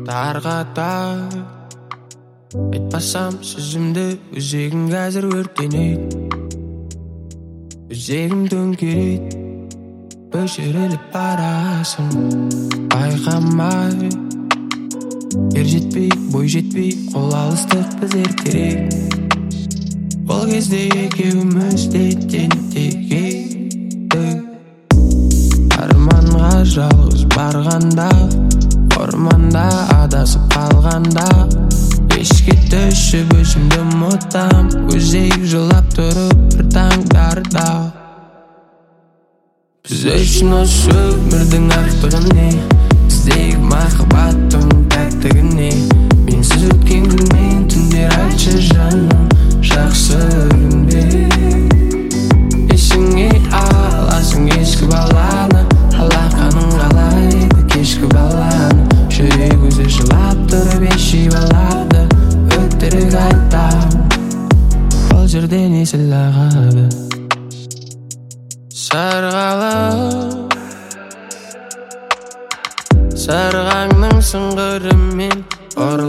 тарқатар айтпасам сөзімді өзегім қазір өртенеді өзегім төңкереді өшіріліп барасың байқамай ер жетпей бой жетпей қол алыстық біз ертерек ол кезде екеуміз де тентек едік арманға жалғыз барғанда орманда адасып қалғанда кешке түсіп өзімді ұмытам өзек жылап тұрып бір таңдарда біз үшін осы өмірдің ақтығы не біздегі махаббаттың пәктігі не менсіз өткен күн мен түндер айтшы жаным жақсы күнде есіңе аласың ескі баланы алақаның қалайды кешкі баланы жүрек өзі жылап тұрып ешей балады өтірік айтам ол жерден есіл ағады сарғалып сарғаңның сыңғырымен